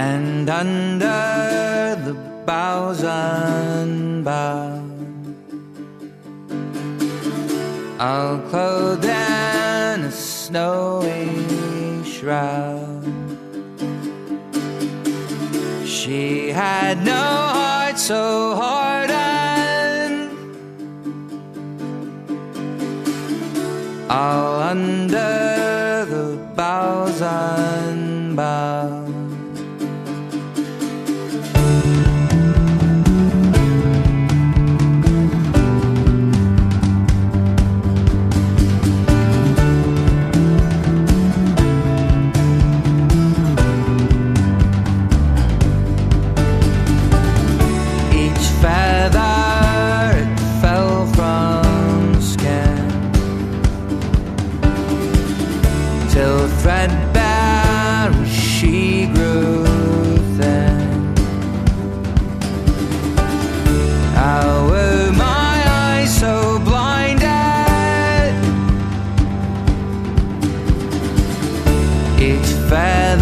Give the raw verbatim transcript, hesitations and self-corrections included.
and under the boughs unbound, all clothed in a snowy shroud. She had no heart so hardened, all under the boughs unbound. Till threadbare she grew thin. How were my eyes so blinded? Each feather